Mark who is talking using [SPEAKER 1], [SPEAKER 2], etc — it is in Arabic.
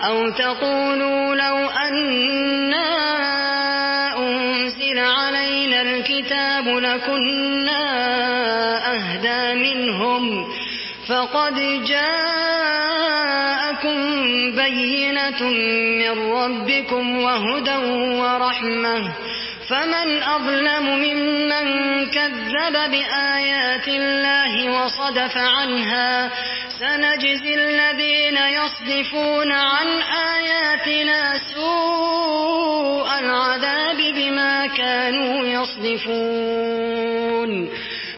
[SPEAKER 1] أو تقولوا لو أنا أنزل علينا الكتاب لكنا أهدى منهم فقد جاءكم بينة من ربكم وهدى ورحمة فمن أظلم ممن كذب بآيات الله وصدف عنها سنجزي الذين يصدفون عن آياتنا سوء العذاب بما كانوا يصدفون